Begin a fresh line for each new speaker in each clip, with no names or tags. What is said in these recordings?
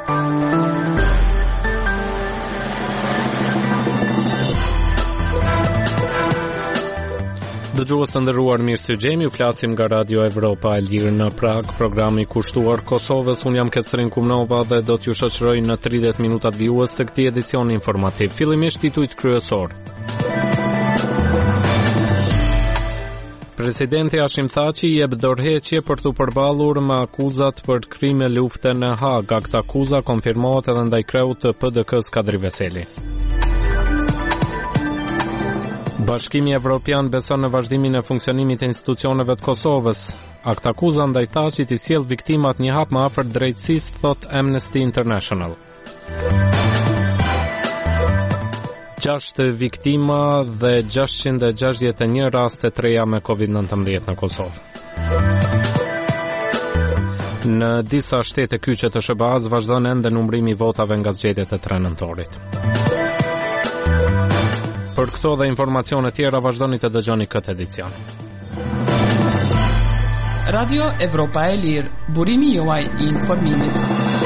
Dëgjues të nderuar, mirë se jemi, u flasim nga Radio Evropa e Lirë në Prag, programi kushtuar Kosovës. Unë jam Ketrin Kumnova dhe do t'ju shoqëroj në 30 minutat vijues të këtij edicioni informativ. Fillimisht titujt kryesor. Presidenti Hashim Thaçi jep dorëheqje për të përballur me akuzat për krime lufte në Hag. Akt akuza konfirmohet edhe ndaj kreut të PDK-s Kadri Veseli. Bashkimi Evropian beson në vazhdimin e funksionimit të institucioneve të Kosovës. Akt akuza ndaj Thaçit i sjell viktimat një hap më afër drejtësisë, thot Amnesty International. 6 viktima dhe 661 raste treja me COVID-19 në Kosovë. Në disa shtete kyçe të SBA-s vazhdon ende numrimi i votave nga zgjedhjet e 3 nëntorit. Për këto dhe informacione tjera vazhdoni të dëgjoni këtë edicion.
Radio Evropa e Lirë, burimi juaj i informimit.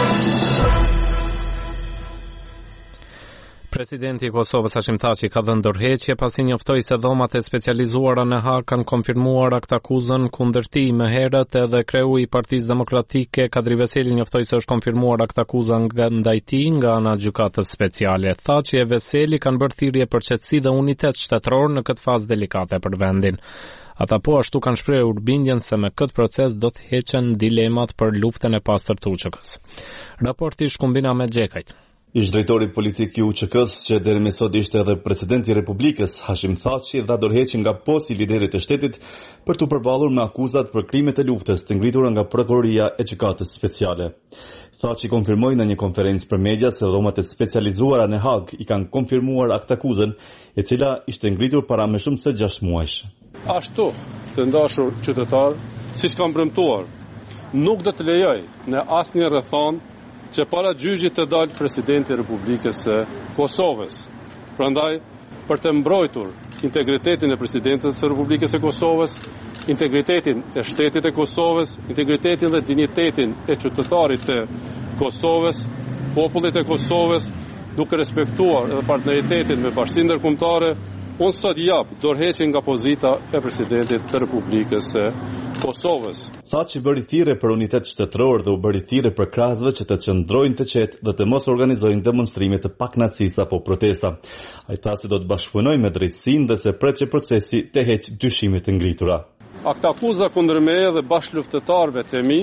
Presidenti i Kosovës Hashim Thaçi ka dhënë dorëheqje pasi njoftoi se dhomat e specializuara në Hag kanë konfirmuar akt akuzën kundër tij. Më herët edhe kreu i Partisë Demokratike Kadri Veseli njoftoi se është konfirmuar akt akuza ndaj tij nga ana e gjykatës speciale. Thaçi e Veseli kanë bërë thirrje për qetësi dhe unitet shtetëror në këtë fazë delikate për vendin. Ata po ashtu kanë shprehur bindjen se me këtë proces do të heqen dilemat për luftën e pastër të UÇK-s. Raporti Shkumbin Ahmet Xhekajt.
Ish drejtori politik i UÇK-s, që deri më sot ishte edhe presidenti i Republikës, Hashim Thaçi, dha dorëheqje nga posti i liderit të shtetit për të përballur me akuzat për krimet e luftës të ngritura nga prokuroria e gjykatës speciale. Thaçi konfirmoi në një konferencë për media se dhomat e specializuara në Hag i kanë konfirmuar akt akuzën, e cila ishte ngritur para më shumë se 6 muajsh.
Ashtu, të dashur qytetar, siç kam premtuar, nuk do të lejoj në asnjë rrethon që para gjyqit të dalë presidenti i Republikës së Kosovës. Prandaj, për të mbrojtur integritetin e presidentës së Republikës së Kosovës, integritetin e shtetit të Kosovës, integritetin dhe dinjitetin e qytetarit të Kosovës, popullit të Kosovës, duke respektuar edhe partneritetin me Bashkinë Ndërkombëtare, unë sot jap dorëheqje nga pozita e presidentit të Republikës së Kosovës.
Thaçi bëri thirrje për unitet shtetëror dhe u bëri thirrje për krahasve që të qëndrojnë të qetë dhe të mos organizojnë demonstrime të paknaqësisë apo protesta. Ai tha se do të bashkëpunojë me drejtësinë dhe se pret që procesi të heqë dyshimet të ngritura.
Akt akuza kundër meje dhe bashkëluftëtarëve të mi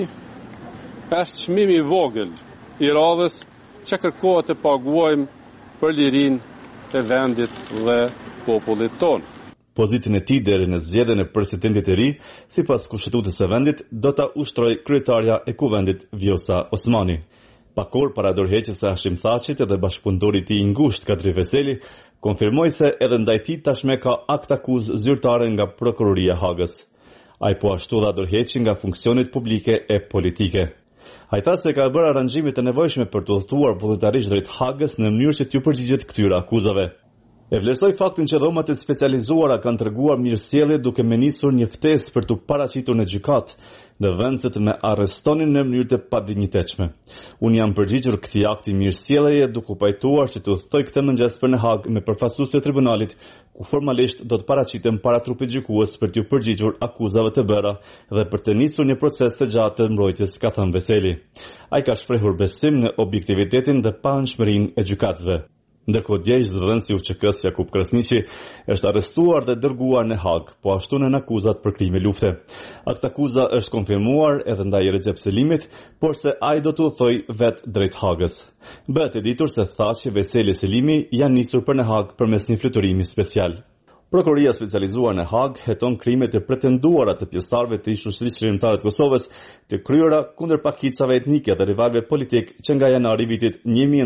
është çmimi i vogël i radhës që kërkohet të paguajmë për lirinë e vendit dhe popullit tonë.
Pozitën e tij deri në zgjedhjen e presidentit të ri, sipas kushtetutës së vendit, do ta ushtrojë kryetarja e kuvendit Vjosa Osmani. Pak orë para dorëheqjes së Hashim Thaçit edhe bashkëpunëtori i tij i ngushtë Kadri Veseli konfirmoi se edhe ndaj tij tashmë ka akt akuzë zyrtare nga prokuroria e Hagës. Ai po ashtu dha dorëheqje nga funksionet publike e politike. Ai tha se ka bërë aranxhime të nevojshme për të udhëtuar vullnetarisht drejt Hagës në mënyrë që t'ju përgjigjet këtyre akuzave. E vlerësoi faktin që dhomat e specializuara kanë treguar mirësjellje duke me nisur një ftesë për të paraqitur në gjykat, në vend se të me arrestonin në mënyrë të padinjitetshme. Unë jam përgjigjur këtij akti mirësjelljeje duke pajtuar që të udhtoj këtë mëngjes për në Hag me përfaqësues të tribunalit, ku formalisht do të paraqitem para trupit gjykues për t'ju përgjigjur akuzave të bëra dhe për të nisur një proces të gjatë të mbrojtjes, ka thënë Veseli. Ai ka shprehur besim në objektivitetin dhe paanshmërinë e gjykatësve. Ndërkohë djegj zëdhënësi i UÇK-s Jakub Krasniqi është arrestuar dhe dërguar në Hag, po ashtu në akuzat për krime lufte. Akt akuza është konfirmuar edhe ndaj Recep Selimit, por se ai do të udhtojë vetë drejt Hagës. Bëhet e ditur se Thaçi, Veseli, Selimi janë nisur për në Hag përmes një fluturimi special. Prokuroria specializuar në Hag heton krimet e pretenduara të pjesëtarëve të shoqërisë shërimtare të Kosovës të kryera kundër pakicave etnike dhe rivalëve politik që nga janari i vitit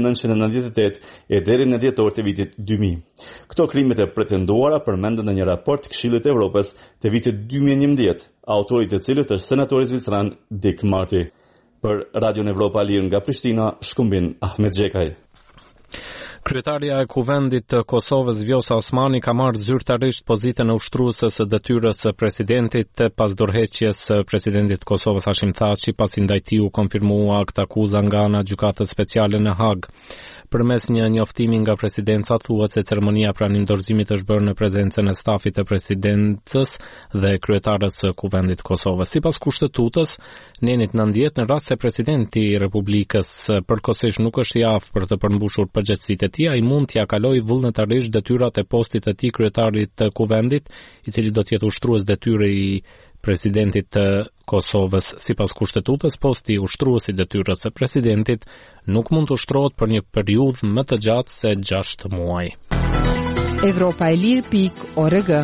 1998 e deri në dhjetor të vitit 2000. Këto krimet e pretenduara përmenden në një raport të Këshillit të Evropës të vitit 2011, autori i të cilit është senatori zviceran Dick Marty. Për Radio Evropa Lirë nga Prishtina, Shkumbin Ahmet Xhekaj.
Kryetaria e Kuvendit të Kosovës Vjosa Osmani ka marrë zyrtarisht pozitën e ushtruese së detyrës së presidentit pas dorëheqjes së presidentit të Kosovës Hashim Thaçi, pasi ndajtiu konfirmua këtë akuzë nga ana gjykatës speciale në Hag. Përmes një njoftimi nga presidenca thuhet se ceremonia pranimdorëzimit është bërë në prezencën e stafit të presidencës dhe kryetarës së Kuvendit të Kosovës. Sipas kushtetutës, Nenit 90, në rast se presidenti i Republikës përkohësisht nuk është i aftë për të përmbushur përgjegjësitë e tij, ai mund t'ia kalojë vullnetarisht detyrat e postit të tij kryetarit të Kuvendit, i cili do të jetë ushtrues detyrë i presidentit të Kosovës. Sipas kushtetutës, posti i ushtruesit detyrës së presidentit nuk mund të ushtrohet për një periudhë më të gjatë se 6 muaj.
Evropaelir.org.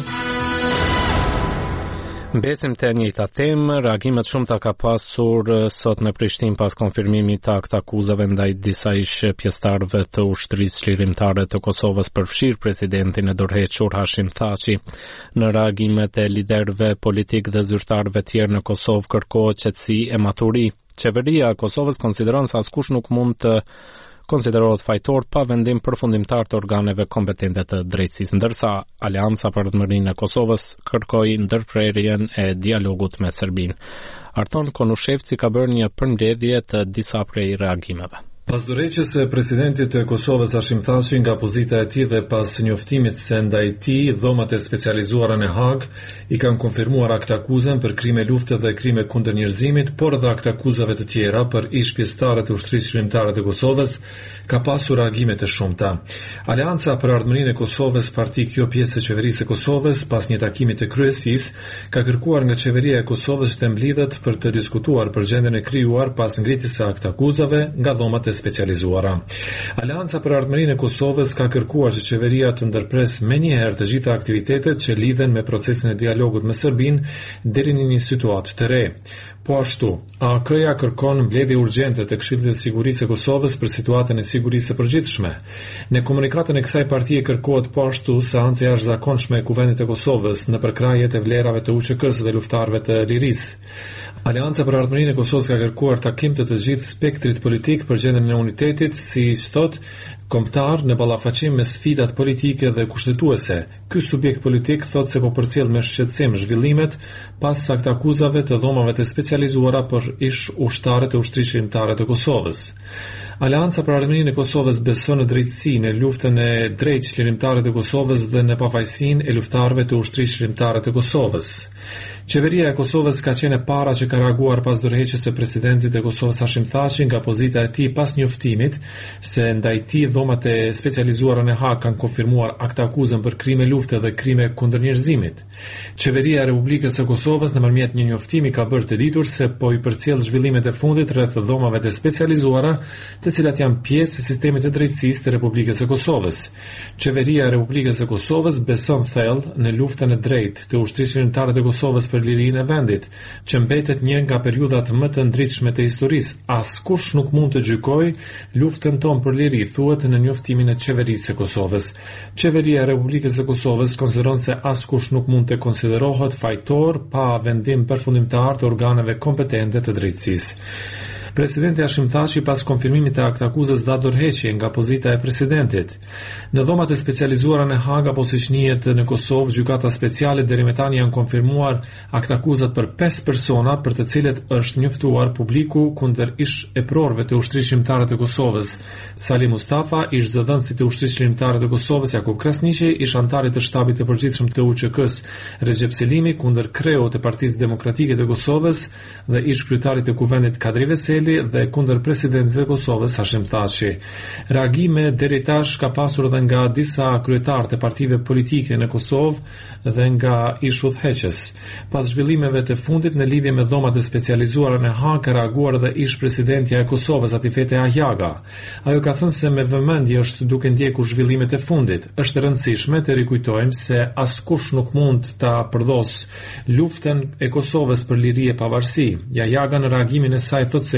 Mbesim të njëjta temë, reagimet shumëta ka pasur sot në Prishtinë pas konfirmimit të akuzave ndaj disa ish pjesëtarëve të ushtrisë çlirimtare të Kosovës për fshir presidentin e dorëhequr Hashim Thaçi. Në reagimet e liderëve politik dhe zyrtarëve tjerë në Kosovë kërkohet qetësi e maturi. Qeveria e Kosovës konsideron se askush nuk mund të konsiderohet fajtor pa vendim përfundimtar të organeve kompetente të drejtësisë, ndërsa Aleanca për Ardhmërinë e Kosovës kërkoi ndërprerjen e dialogut me Serbinë. Arton Konushevci ka bërë një përmbledhje të disa prej reagimeve.
Pas dorëheqjes së presidentit të Kosovës Hashim Thaçi nga pozita e tij dhe pas njoftimit se ndaj tij dhomat e specializuara në Hag i kanë konfirmuar akt akuzën për krime lufte dhe krime kundër njerëzimit, por edhe akt akuzave të tjera për ish pjesëtarë të ushtrisë çlirimtare të Kosovës, ka pasur reagime të shumta. Aleanca për Ardhmërinë e Kosovës, parti kjo pjesë e qeverisë së Kosovës, pas një takimi të kryesisë, ka kërkuar nga qeveria e Kosovës të mblidhet për të diskutuar për gjendjen e krijuar pas ngritjes së akt akuzave nga dhomat e specializuara. Aleanca për Ardhmërinë e Kosovës ka kërkuar që qeveria të ndërpres menjëherë të gjitha aktivitetet që lidhen me procesin e dialogut me Serbinë deri në një situatë të re. Po ashtu, AK-ja kërkon mbledhje urgjente të Këshillit të Sigurisë së Kosovës për situatën e sigurisë së përgjithshme. Në komunikatën e kësaj partie kërkohet po ashtu seancë e jashtëzakonshme e Kuvendit të Kosovës në përkrahje të vlerave të UÇK-së dhe luftarëve të lirisë. Aleanca për Ardhmërinë e Kosovës ka kërkuar takim të gjithë spektrit politik për gjendjen e unitetit, si thot kombëtar në ballafaqim me sfidat politike dhe kushtetuese. Ky subjekt politik thot se po përcjell me shqetësim zhvillimet pas akt akuzave të dhomave të specializuara për ish ushtarët e ushtrisë çlirimtare të Kosovës. Aleanca për Ardhmërinë e Kosovës beson në drejtësinë, në luftën e drejtë çlirimtare të Kosovës dhe në pavajsinë e luftarëve të ushtrisë çlirimtare të Kosovës. Qeveria e Kosovës ka qenë para që ka reaguar pas dorëheqjes së presidentit të Kosovës Hashim Thaçi nga pozita e tij pas njoftimit se ndaj tij dhomat e specializuara në Hag kanë konfirmuar akt akuzën për krime lufte dhe krime kundër njerëzimit. Qeveria e Republikës së Kosovës nëpërmjet një njoftimi ka bërë të ditur se po i përcjell zhvillimet e fundit rreth dhomave të specializuara, të cilat janë pjesë e sistemit të drejtësisë të Republikës së Kosovës. Qeveria e Republikës së Kosovës beson thellë në luftën e drejtë të ushtrisë çlirimtare të Kosovës për lirinë e vendit, që mbetet një nga periudhat më të ndritshme të historisë. Askush nuk mund të gjykojë luftën tonë për liri, thuhet në njoftimin e qeverisë së Kosovës. Qeveria e Republikës së Kosovës konsideron se askush nuk mund të konsiderohet fajtor pa vendim përfundimtar të organeve kompetente të drejtësisë. Presidenti Hashim Thaçi pas konfirmimit të akt akuzës dha dorëheqje nga pozita e presidentit. Në dhomat e specializuara në Hag apo siç njihet në Kosovë, gjykata speciale deri më tani janë konfirmuar akt akuzat për 5 persona për të cilët është njoftuar publiku kundër ish eprorëve të ushtrisë çlirimtare të Kosovës. Sali Mustafa, ish zëdhënësi të ushtrisë çlirimtare të Kosovës, Jakub Krasniqi, ish antari të shtabit të përgjithshëm të UÇK-s, Recep Selimi, kundër kreut të Partisë Demokratike të Kosovës dhe ish kryetari të Kuvendit Kadri Veseli dhe kundër presidentit të Kosovës Hashim Thaçi. Reagime deri tash ka pasur edhe nga disa kryetarë të partive politike në Kosovë dhe nga ish udhëheqës. Pas zhvillimeve të fundit në lidhje me dhomat e specializuara në Hag, ka reaguar edhe ish presidentja e Kosovës Atifete Ahjaga. Ajo ka thënë se me vëmendje është duke ndjekur zhvillimet e fundit. Është e rëndësishme të rikujtojmë se askush nuk mund ta përdosë luftën e Kosovës për liri e pavarësi. Ahjaga në reagimin e saj thotë se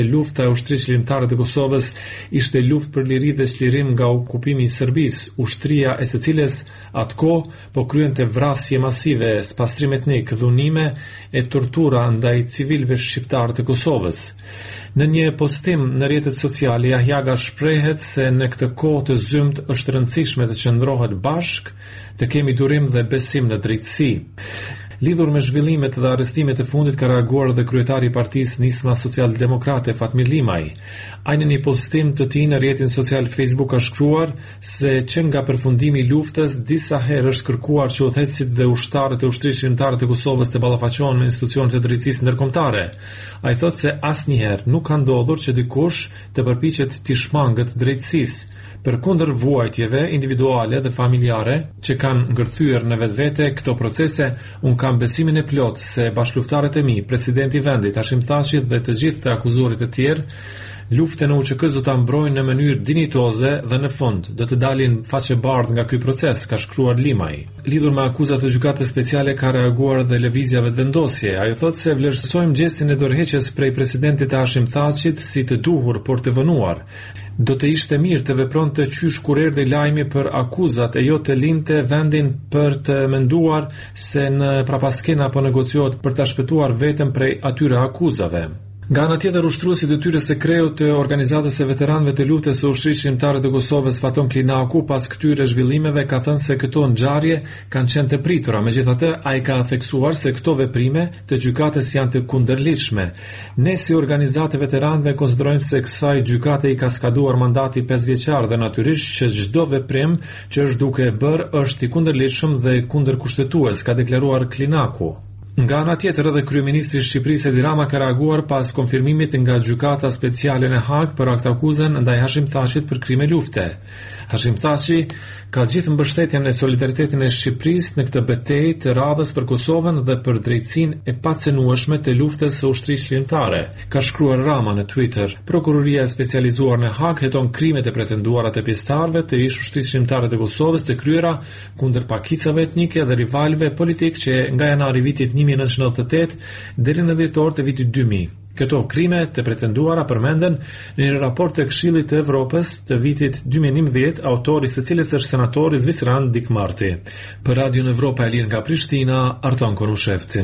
lufta e ushtrisë lirimtare të Kosovës ishte luftë për liri dhe çlirim nga okupimi i Serbisë, ushtria e së cilës atkohë po kryente vrasje masive, spastrim etnik, dhunime e tortura ndaj civilëve shqiptar të Kosovës. Në një postim në rrjetet sociale, Jahjaga shprehet se në këtë kohë të zymt është rëndësishme të qëndrohet bashk, të kemi durim dhe besim në drejtësi. Lidhur me zhvillimet dhe arrestimet e fundit ka reaguar dhe kryetari i Partisë Nisma Social-Demokrate Fatmir Limaj. Ai në një postim të tij në rrjetin social Facebook ka shkruar se që nga përfundimi i luftës disa herë është kërkuar që udhëheqësit dhe ushtarët e ushtrisë lirimtare të Kosovës të ballafaqohen me institucionet e drejtësisë ndërkombëtare. Ai thotë se asnjëherë nuk ka ndodhur që dikush të përpiqet t'i shmangët drejtësisë. Përkundër vuajtjeve individuale dhe familjare që kanë ngërthyer në vetvete këto procese, unë kam besimin e plot se bashkëlufttarët e mi, presidenti i vendit Hashim Thaçi dhe të gjithë të akuzuarit e tjerë, luftën e UÇK-s do ta mbrojnë në mënyrë dinjitoze dhe në fund do të dalin faqebardh nga ky proces, ka shkruar Limaj. Lidhur me akuzat e gjykatës speciale ka reaguar dhe lëvizja vetëvendosje. Ajo thotë se vlerësojmë gjestin e dorëheqjes prej presidentit Hashim Thaçit si të duhur por të vënuar. Do të ishte mirë të vepronte qysh kur erdhi lajmi për akuzat e jo të linte vendin për të menduar se në prapaskena po negociohet për ta shpëtuar veten prej atyre akuzave. Nga ana tjetër, ushtruesi i detyrës së kreut të organizatës së veteranëve të luftës së ushtrisë shqiptare të Kosovës Faton Klinaku pas këtyre zhvillimeve ka thënë se këto ngjarje kanë qenë të pritura. Megjithatë, ai ka theksuar se këto veprime të gjykatës janë të kundërligjshme. Ne si organizatë e veteranëve konsiderojmë se kësaj gjykate i ka skaduar mandati 5 vjeçar dhe natyrisht që çdo veprim që është duke bërë është i kundërligjshëm dhe kundërkushtetues, ka deklaruar Klinaku. Nga ana tjetër, edhe kryeministri i Shqipërisë Edi Rama ka reaguar pas konfirmimit nga gjykata speciale në Hag për aktakuzën ndaj Hashim Thaçit për krime lufte. Hashim Thaçi ka gjithë mbështetjen e solidaritetin e Shqipërisë në këtë betejë të radhës për Kosovën dhe për drejtësinë e pacenueshme të luftës së ushtrisë lirimtare, ka shkruar Rama në Twitter. Prokuroria e specializuar në Hag heton krimet e pretenduara të pjesëtarëve të ish ushtrisë lirimtare të Kosovës të kryera kundër pakicave etnike dhe rivalëve politik që nga janari vitit 1998 deri në dhjetor të vitit 2000. Këto krime të pretenduara përmenden në një raport të Këshillit të Evropës të vitit 2011, autori së cilës është senatori zviceran Dick Marty. Për Radio Evropa e Lirë nga Prishtina, Arton Konushevci.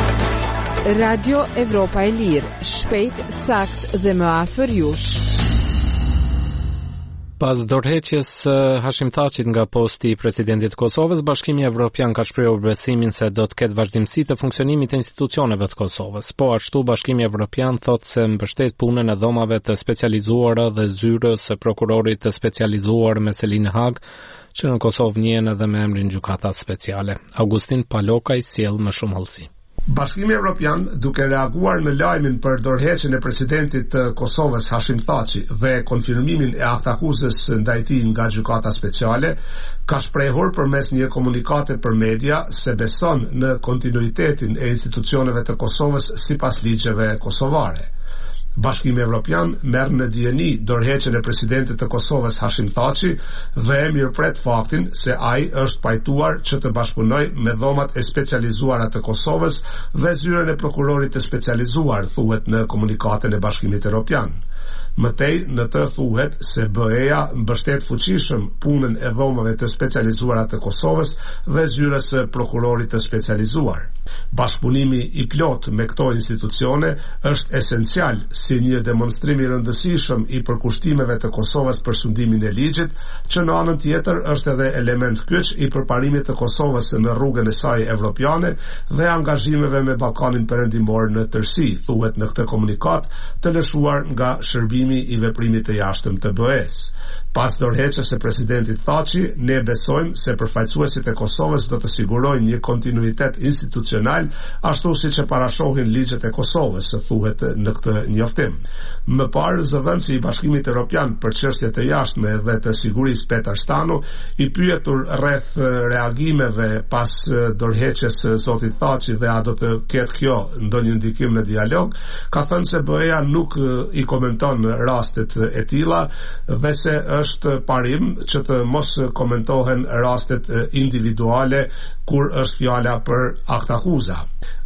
Radio Evropa e Lirë, shpejt, sakt dhe më afër jush.
Pas dorëheqjes Hashim Thaçit nga posti i presidentit të Kosovës, Bashkimi Evropian ka shprehur besimin se do të ketë vazhdimsi të funksionimit të institucioneve të Kosovës. Po ashtu Bashkimi Evropian thotë se mbështet punën e dhomave të specializuara dhe zyrës së prokurorit të specializuar me Selin Hag, që në Kosovë njihen edhe me emrin gjykata speciale. Augustin Palokaj sjell më shumë hollësi.
Bashkimi Evropian, duke reaguar në lajmin për dorëheqjen e presidentit të Kosovës Hashim Thaçi dhe konfirmimin e aktakuzës ndaj tij nga gjykata speciale, ka shprehur përmes një komunikate për media se beson në kontinuitetin e institucioneve të Kosovës sipas ligjeve kosovare. Bashkimi Evropian merr në dijeni dorëheqjen e presidentit të Kosovës Hashim Thaçi dhe mirëpret faktin se ai është pajtuar që të bashkëpunojë me dhomat e specializuara të Kosovës dhe zyrën e prokurorit të specializuar, thuhet në komunikatën e Bashkimit Evropian. Mëtej, në të thuhet se BE-ja mbështet fuqishëm punën e dhomave të specializuara të Kosovës dhe zyrës së prokurorit të specializuar. Bashkëpunimi i plot me këto institucione është esencial si një demonstrim i rëndësishëm i përkushtimeve të Kosovës për sundimin e ligjit, që në anën tjetër është edhe element kyç i përparimit të Kosovës në rrugën e saj evropiane dhe angazhimeve me Ballkanin Perëndimor në tërësi, thuhet në këtë komunikat të lëshuar nga shërbimi i veprimit të jashtëm të BE-s. Pas dorëheqjes së presidentit Thaçi, ne besojmë se përfaqësuesit e Kosovës do të sigurojnë një kontinuitet institucional, ashtu siç e parashohin ligjet e Kosovës, thuhet në këtë njoftim. Më parë, zëvendësi i Bashkimit Evropian për çështjet e jashtme dhe të sigurisë Petar Stanu, i pyetur rreth reagimeve pas dorëheqjes së zotit Thaçi dhe a do të ketë kjo ndonjë ndikim në dialog, ka thënë se BE-ja nuk i komenton rastet e tilla dhe se është parim që të mos komentohen rastet individuale kur është fjala për aktakuza.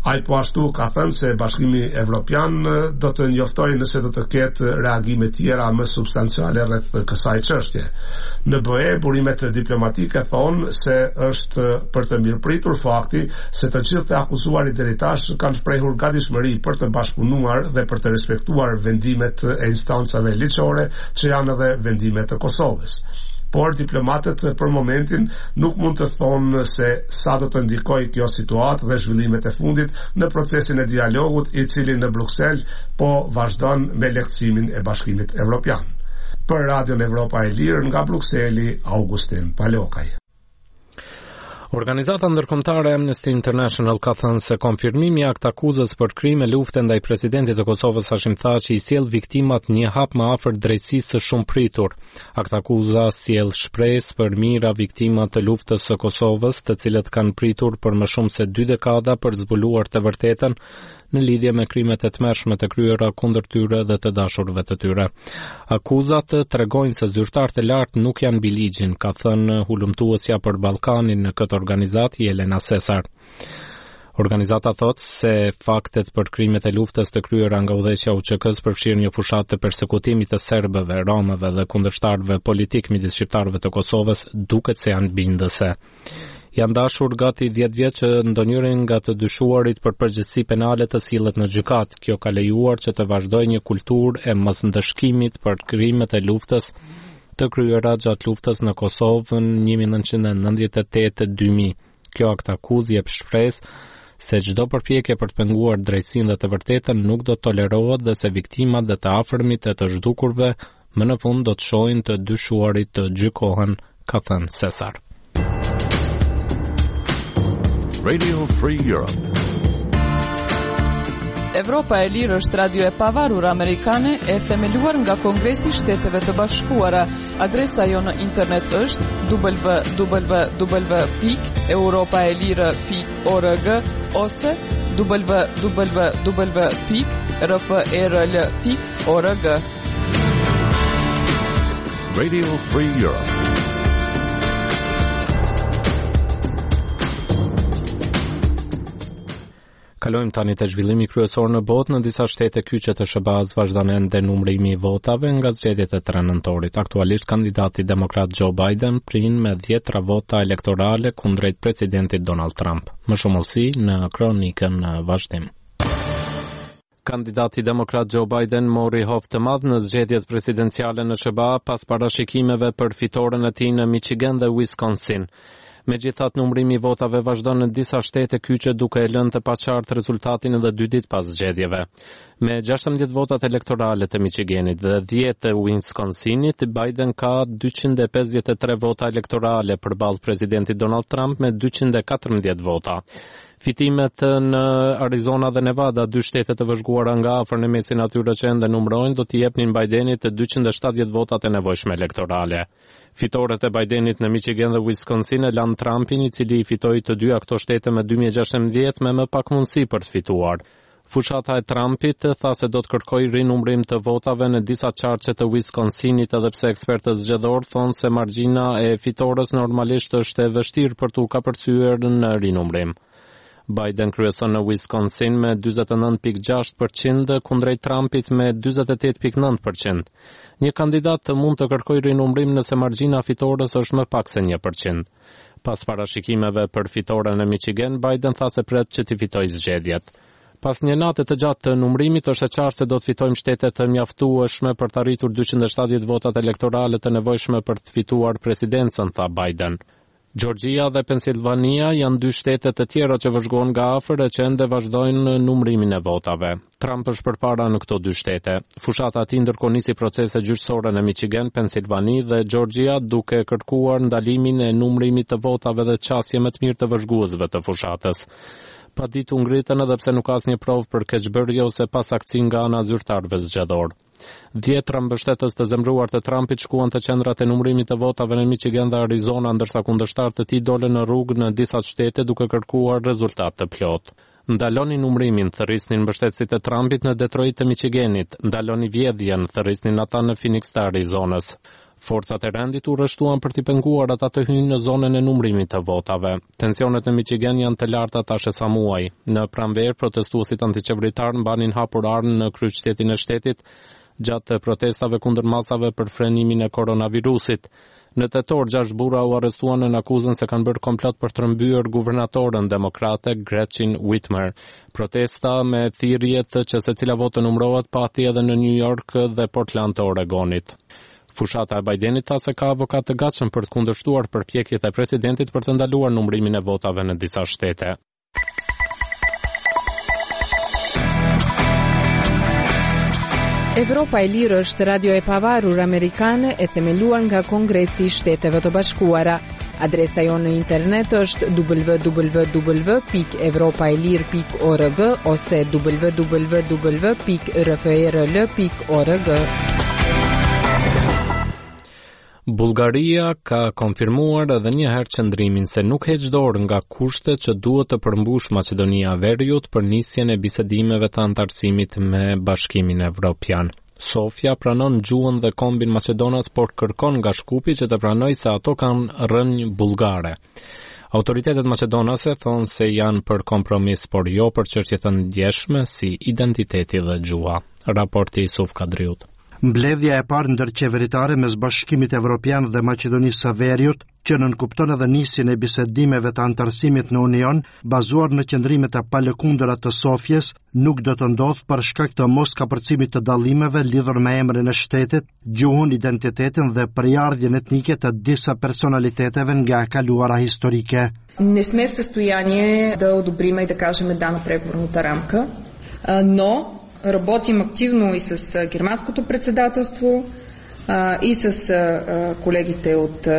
Ai po ashtu ka thënë se Bashkimi Evropian do të njoftojë nëse do të ketë reagime tjera më substanciale rreth kësaj çështje. Në BE burimet diplomatike thonë se është për të mirëpritur fakti se të gjithë të akuzuarit deri tash kanë shprehur gatishmëri për të bashkëpunuar dhe për të respektuar vendimet e instancave ligjore që janë edhe vendimet e Kosovës. Por diplomatët për momentin nuk mund të thonë se sa do të ndikojë kjo situatë dhe zhvillimet e fundit në procesin e dialogut i cili në Bruksel po vazhdon me lehtësimin e Bashkimit Evropian. Për Radion Evropa e Lirë nga Brukseli, Augustin Palokaj.
Organizata ndërkombëtare Amnesty International ka thënë se konfirmimi i akt akuzës për krime lufte ndaj presidentit të Kosovës Hashim Thaçi i sjell viktimat një hap më afër drejtësisë së shumë pritur. Akt akuza sjell shpresë për mira viktimat të luftës së Kosovës, të cilët kanë pritur për më shumë se 2 dekada për zbuluar të vërtetën në lidhje me krimet e tmerrshme të kryera kundër tyre dhe të dashurve të tyre. Akuzat tregojnë se zyrtarët e lartë nuk janë mbi ligjin, ka thënë hulumtuesja për Ballkanin në këtë organizatë Jelena Sesar. Organizata thotë se faktet për krimet e luftës të kryera nga udhëheqja UÇK-s përfshirë një fushatë të persekutimit të serbëve, romëve dhe kundërshtarëve politik midis shqiptarëve të Kosovës duket se janë bindëse. Janë dashur gati 10 vjet që ndonjërin nga të dyshuarit për përgjegjësi penale të sillet në gjykatë. Kjo ka lejuar që të vazhdojë një kulturë e mosndëshkimit për krimet e luftës të kryera gjatë luftës në Kosovë në 1998-2000. Kjo akt akuzë jep shpresë se çdo përpjekje për të penguar drejtësinë dhe të vërtetën nuk do të tolerohet dhe se viktimat dhe të afërmit e të zhdukurve më në fund do të shohin të dyshuarit të gjykohen, ka thënë Cesar.
Radio Free Europe.
Evropa e Lirë është radio e pavarur amerikane e themeluar nga Kongresi i Shteteve të Bashkuara. Adresa jo në internet është www.europaelire.org ose www.rprl.org.
Radio Free Europe.
Kalojmë tani te zhvillimi kryesor në botë. Në disa shtete kyçe të SBA-s vazhdon ende numrimi i votave nga zgjedhjet e 3 nëntorit. Aktualisht kandidati demokrat Joe Biden prin me 10 vota elektorale kundrejt presidentit Donald Trump. Më shumë olsi në kronikën në vazhdim. Kandidati demokrat Joe Biden mori hovë të madh në zgjedhjet presidenciale në SBA pas parashikimeve për fitoren e tij në Michigan dhe Wisconsin. Megjithatë, numrimi i votave vazhdon në disa shtete kyçe duke e lënë të paqartë rezultatin edhe 2 ditë pas zgjedhjeve. Me 16 votat elektorale të Michiganit dhe 10 të Wisconsinit, Biden ka 253 vota elektorale përballë presidentit Donald Trump me 214 vota. Fitimet në Arizona dhe Nevada, 2 shtete të vëzhguara nga afër në mesin atyre që ende numrojnë, do t'i jepnin Bidenit të 270 votat e nevojshme elektorale. Fitoret e Bidenit në Michigan dhe Wisconsin e lanë Trumpin, i cili i fitoi të 2 këto shtete me 2016 me më pak mundësi për të fituar. Fushata e Trumpit tha se do të kërkojë rinumrim të votave në disa qarqe të Wisconsinit, edhe pse ekspertët zgjedhor thonë se margjina e fitores normalisht është e vështirë për t'u kapërcyer në rinumrim. Biden kryeson në Wisconsin me 49.6% kundrejt Trumpit me 48.9%. Një kandidat mund të kërkojë rinumrim nëse margjina fitores është më pak se 1%. Pas parashikimeve për fitoren e Michigan, Biden tha se pret që t'i fitojë zgjedhjet. Pas një nate të gjatë të numrimit, është e qartë se do të fitojmë shtete të mjaftueshme për të arritur 270 votat elektorale të nevojshme për të fituar presidencën, tha Biden. Georgia dhe Pennsylvania janë 2 shtete të tjera që vëzhgohen nga afër e që ende vazhdojnë numrimin e votave. Trump është përpara në këto 2 shtete. Fushata e tij ndërkohë nisi procese gjyqësore në Michigan, Pennsylvania dhe Georgia, duke kërkuar ndalimin e numrimit të votave dhe qasje më të mirë të vëzhguesve të fushatës. Pa ditë u ngritën edhe pse nuk ka asnjë provë për keqbërje ose pasaktësi nga ana e zyrtarëve zgjedhor. 10 mbështetës të zemëruar të Trumpit shkuan të qendrat e numrimit të votave në Michigan dhe Arizona, ndërsa kundërshtarët e tij dolën në rrugë në disa shtete duke kërkuar rezultat të plotë. Ndaloni numrimin, thërrisnin mbështetësit e Trumpit në Detroit të Michiganit. Ndaloni vjedhjen, thërrisnin ata në Phoenix të Arizonës. Forcat e rendit u rreshtuan për t'i penguar ata të hyjnë në zonën e numrimit të votave. Tensionet në Michigan janë të larta tash e sa muaj. Në pranverë, protestuesit antiqeveritar mbanin hapur armë në kryqëtetin e shtetit gjatë protestave kundër masave për frenimin e koronavirusit. Në tetor, 6 burra u arrestuan në akuzën se kanë bërë komplot për të rrëmbyer guvernatorën demokrate Gretchen Whitmer. Protesta me thirrjet që secila votë numërohet pati edhe në New York dhe Portland të Oregonit. Fushata e Bidenit tha se ka avokat të gatshëm për të kundërshtuar përpjekjet e presidentit për të ndaluar numërimin e votave në disa shtete.
Evropa e Lirë është radio e pavarur amerikane e themeluar nga Kongresi i Shteteve të Bashkuara. Adresa jonë në internet është www.evropaelir.org ose www.rfrl.org.
Bullgaria ka konfirmuar edhe një herë qëndrimin se nuk heq dorë nga kushtet që duhet të përmbush Maqedonia e Veriut për nisjen e bisedimeve të antarësimit me Bashkimin Evropian. Sofia pranon gjuhën dhe kombin Maqedonas, por kërkon nga Shkupi që të pranojë se ato kanë rënjë bullgare. Autoritetet maqedonase thonë se janë për kompromis, por jo për çështje të ndjeshme si identiteti dhe gjuha. Raporti i Suf Kadriut.
Mbledhja e parë ndërqeveritare mes Bashkimit Evropian dhe Maqedonisë së Veriut, që nënkupton edhe nisjen e bisedimeve të antarësimit në Union, bazuar në qëndrimet e palëkundëra të Sofjes, nuk do të ndodhë për shkak të moskapërcimit të dallimeve lidhur me emrin e shtetit, gjuhën, identitetin dhe përjardhjen etnike të disa personaliteteve nga e kaluara historike.
Не сме в състояние да одобрим и да кажем да на преговорната рамка, но работим активно и с германското председателство и с колегите от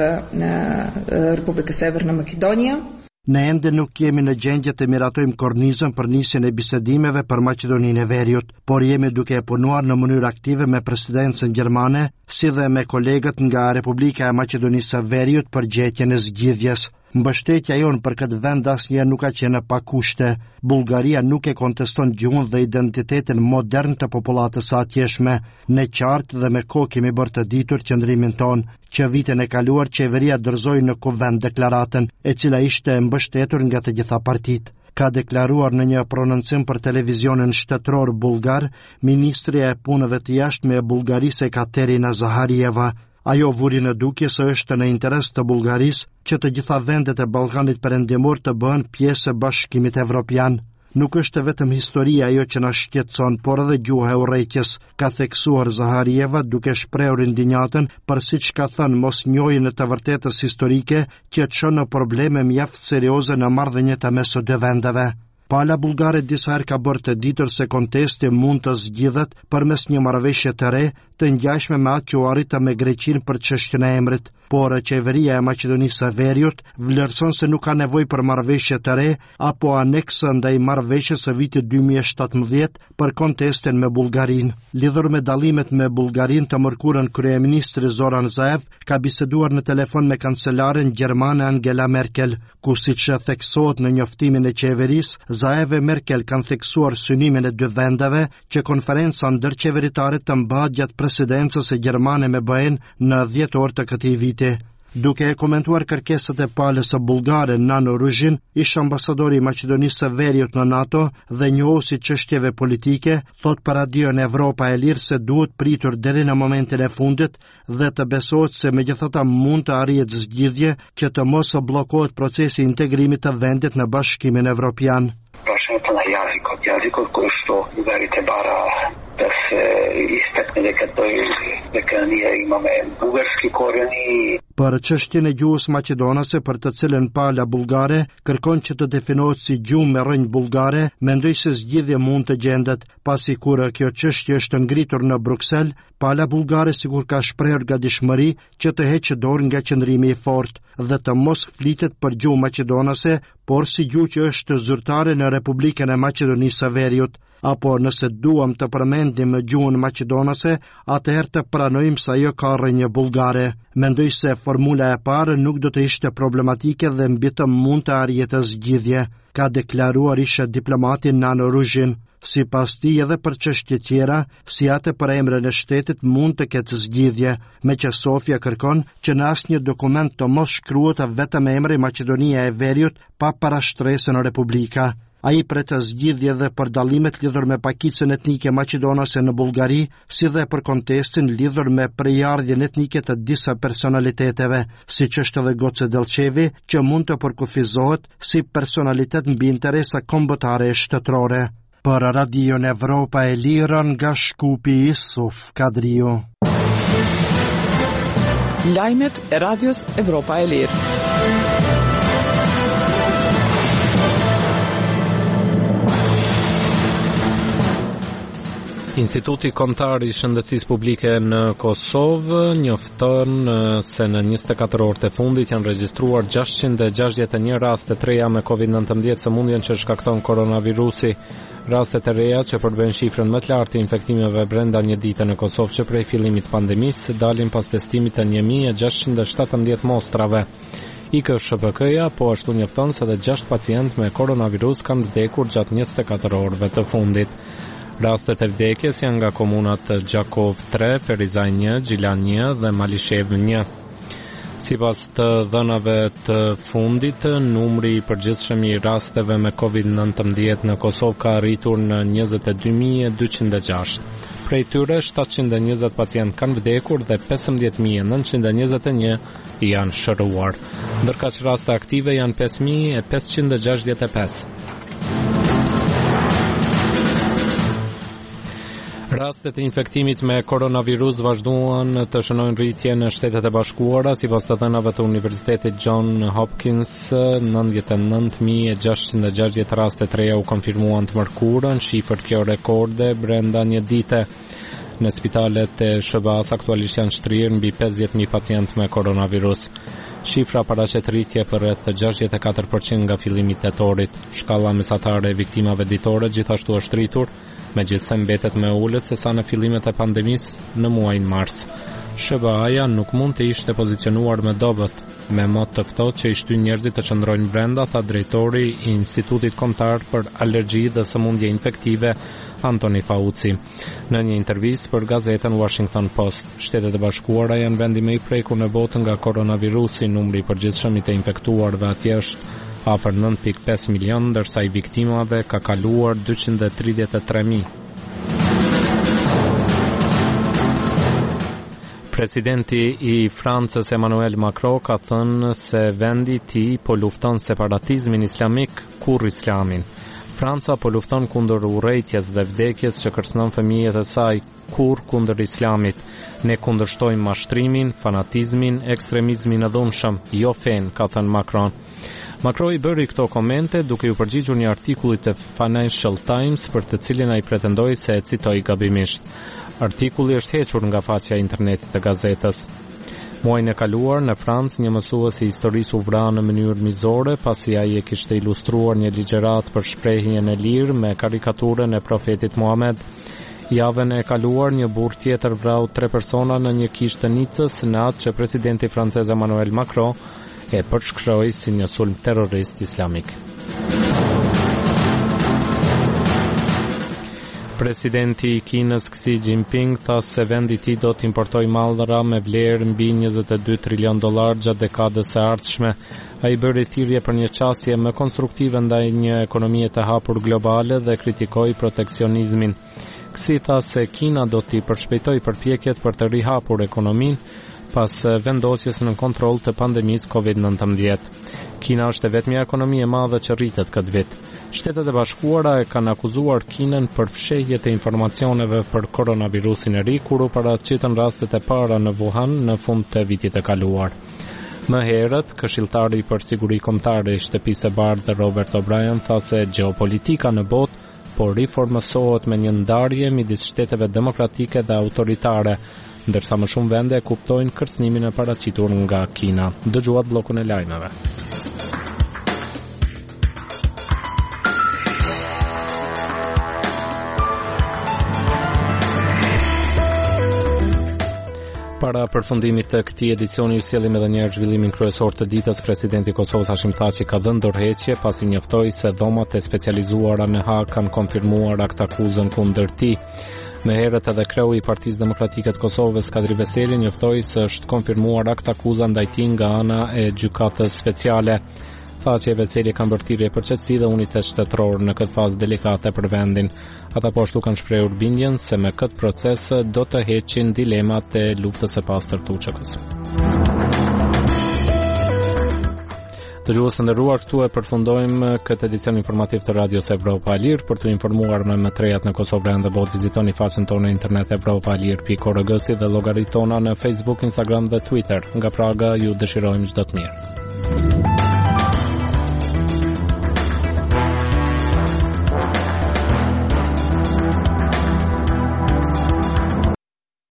Република Северна Македония.
Ne ende nuk jemi në gjendje të miratojmë kornizën për nisjen e bisedimeve për Maqedoninë e Veriut, por jemi duke punuar në mënyrë aktive me presidencën gjermane, si dhe me kolegët nga Republika e Maqedonisë së Veriut për gjetjen e zgjidhjes. Mbështetja jonë për këtë vend asnjëherë nuk ka qenë pa kushte. Bullgaria nuk e konteston gjuhën dhe identitetin modern të popullatës së atjeshme. Ne qartë dhe me kohë kemi bërë të ditur qëndrimin ton, që vitin e kaluar qeveria dorëzoi në kuvend deklaratën, e cila ishte mbështetur nga të gjitha partitë. Ka deklaruar në një prononcim për televizionin shtetëror bullgar, ministri e punëve të jashtme e Bullgarisë Ekaterina Zaharieva. Ajo vuri në dukje se është në interes të Bullgarisë që të gjitha vendet e Ballkanit Perëndimor të bëhen pjesë e Bashkimit Evropian. Nuk është vetëm historia ajo që na shqetëson, por edhe gjuha e urrëtijes, ka theksuar Zaharieva duke shprehur ndinjatën për siç ka thënë mosnjohjen e të vërtetës historike që çon në probleme mjaft serioze në marrëdhëniet e mes së dy vendeve. Pala bullgare disa herë ka bërë të ditur se kontesti mund të zgjidhet përmes një marrëveshje të re të ngjashme me atë që u arrita me Greqinë për çështjen e emrit, por qeveria e Maqedonisë së Veriut vlerëson se nuk ka nevojë për marrëveshje të re apo aneks ndaj marrëveshjes së vitit 2017 për kontestin me Bullgarinë. Lidhur me dallimet me Bullgarinë, të mërkurën kryeministri Zoran Zaev ka biseduar në telefon me kancelaren gjermane Angela Merkel, ku siç theksohet në njoftimin e qeverisë, Zaev e Merkel kanë theksuar synimin e dy vendeve që konferenca ndërqeveritare të mbahet gjatë presidencës e gjermane me BE-n në 10 orë të këtij viti. Duke e komentuar kërkesat e palës së bullgare Nano Ruzhin, ish ambasadori i Maqedonisë së Veriut në NATO dhe njohuesi çështjeve politike, thot për radion Evropa e Lirë se duhet pritur deri në momentin e fundit dhe të besohet se megjithatë mund të arrihet zgjidhje që të mos bllokohet procesi i integrimit të vendit në Bashkimin Evropian.
Prašenje na jazikot koji što uverite bara da se istakne neka nije imame bugarski korijeni.
Për çështjen e gjuhës maqedonase, për të cilën pala bullgare kërkon që të definohet si gjuhë me rrënjë bullgare, mendoj se zgjidhje mund të gjendet, pasi kur kjo çështje është ngritur në Bruksel, pala bullgare sikur ka shprehur gatishmëri që të heqë dorë nga qëndrimi i fortë dhe të mos flitet për gjuhë maqedonase, por si gjuhë që është zyrtare në Republikën e Maqedonisë së Veriut. Apo nëse duam të përmendim gjuhën maqedonase, atëherë të pranojmë se ajo ka rrënjë bullgare. Mendoj se formula e parë nuk do të ishte problematike dhe mbi të mund të arrihet zgjidhje, ka deklaruar ish diplomati Nano Ruzhin. Sipas tij edhe për çështje tjera, si atë për emrin e shtetit mund të ketë zgjidhje, me që Sofia kërkon që në asnjë dokument të mos shkruhet vetëm emri Maqedonia e Veriut pa parashtresën Republika. Ai pret zgjidhje dhe për dallimet lidhur me pakicën etnike maqedonase në Bullgari, si dhe për kontestin lidhur me prejardhjen etnike të disa personaliteteve, siç është edhe Goce Delçevi, që mund të përkufizohet si personalitet mbi interesa kombëtare e shtetërore. Për Radion Evropa e Lirë nga Shkupi Isuf Kadriu.
Lajmet e Radios Evropa e Lirë.
Instituti Kombëtar i Shëndetësisë Publike në Kosovë njofton se në 24 orët e fundit janë regjistruar 661 raste të reja me COVID-19, sëmundjen që shkakton koronavirusi. Rastet e reja që përbëjnë shifrën më të lartë të infektimeve brenda një dite në Kosovë që prej fillimit pandemisë dalin pas testimit të 1617 mostrave. IKSHPK-ja po ashtu njofton se edhe 6 pacientë me koronavirus kanë vdekur gjatë 24 orëve të fundit. Rastet e vdekjes janë nga komunat Gjakov 3, Ferizaj 1, Gjilan 1 dhe Malishev 1. Sipas të dhënave të fundit, numri i përgjithshëm i rasteve me COVID-19 në Kosovë ka arritur në 22.206. Prej tyre 720 pacientë kanë vdekur dhe 15.921 janë shëruar. Ndërkaq raste aktive janë 5.565. Rastet e infektimit me koronavirus vazhduan të shënojnë rritje në Shtetet e Bashkuara, sipas të dhënave të Universitetit John Hopkins, 99.660 raste të reja u konfirmuan të mërkurën, shifër kjo rekorde brenda një dite. Në spitalet e SBA-s aktualisht janë shtrirë mbi 50.000 pacientë me koronavirus. Shifra paraqet rritje për rreth 64% nga fillimi i tetorit. Shkalla mesatare e viktimave ditore gjithashtu është rritur, megjithse mbetet më ulët se sa në fillimet e pandemisë në muajin mars. SBA-ja nuk mund të ishte pozicionuar më dobët, me mod të ftohtë që i shtyn njerëzit të qëndrojnë brenda, tha drejtori i Institutit Kombëtar për Alergji dhe Sëmundje Infektive, Antoni Fauci. Në një intervistë për gazetën Washington Post, Shtetet e Bashkuara janë vendi më i prekur në botë nga koronavirusi, numri i përgjithshëm i të infektuarve atje është afër 9.5 milion, ndërsa i viktimave ka kaluar 233.000. Presidenti i Francës Emmanuel Macron ka thënë se vendi i tij po lufton separatizmin islamik kurrë islamin. Franca po lufton kundër urrejtjes dhe vdekjes që kërcënon fëmijët e saj, kurrë kundër islamit. Ne kundërshtojmë mashtrimin, fanatizmin, ekstremizmin e dhunshëm, jo fen, ka thënë Macron. Macron i bëri këto komente duke u përgjigjur një artikullit të Financial Times për të cilin ai pretendoi se e citoi gabimisht. Artikulli është hequr nga faqja e internetit të gazetës. Muajin e kaluar në Francë një mësues i historisë u vra në mënyrë mizore pasi ai e kishte ilustruar një ligjërat për shprehjen e lirë me karikaturën e profetit Muhammed. Javën e kaluar një burr tjetër vrau 3 persona në një kishë të Nicës në atë që presidenti francez Emmanuel Macron e përshkroi si një sulm terrorist islamik. Presidenti i Kinës Xi Jinping tha se vendi i tij do të importojë mallra me vlerë mbi $22 trilion gjatë dekadës së ardhshme. Ai bëri thirrje për një qasje më konstruktive ndaj një ekonomie të hapur globale dhe kritikoi proteksionizmin. Xi tha se Kina do t'i përshpejtojë përpjekjet për të rihapur ekonominë pas vendosjes në kontroll të pandemisë COVID-19. Kina është e vetmja ekonomi e madhe që rritet këtë vit. Shtetet e Bashkuara e kanë akuzuar Kinën për fshehje të informacioneve për koronavirusin e ri, kur u paraqitën rastet e para në Wuhan në fund të vitit të kaluar. Më herët, këshilltari për siguri kombëtare i Shtëpisë së Bardhë Robert O'Brien tha se gjeopolitika në botë po riformësohet me një ndarje midis shteteve demokratike dhe autoritare, ndërsa më shumë vende e kuptojnë kërcënimin e paraqitur nga Kina. Dëgjuat bllokun e lajmeve. Para përfundimit të këtij edicioni ju sjellim edhe një herë zhvillimin kryesor të ditës. Presidenti i Kosovës Hashim Thaçi ka dhënë dorëheqje pasi njoftoi se dhomat e specializuara në Hag kanë konfirmuar akt akuzën kundër tij. Më herët edhe kreu i Partisë Demokratike të Kosovës Kadri Veseli njoftoi se është konfirmuar akt akuza ndaj tij nga ana e gjykatës speciale. Thaçi e Veseli kanë mbërthirje përçësi dhe unitet shtetëror në këtë fazë delikate për vendin. Ata po ashtu kanë shprehur bindjen se me këtë proces do të heqin dilemat e luftës së pastër të UÇK-s. Dëgjues të nderuar, këtu e përfundojmë këtë edicion informativ të Radios Evropa Alir. Për të informuar më të rejat në Kosovë dhe botë, vizitoni faqen tonë në internet evropaalir.org dhe llogaritë tona në Facebook, Instagram dhe Twitter. Nga Praga ju dëshirojmë çdo të mirë.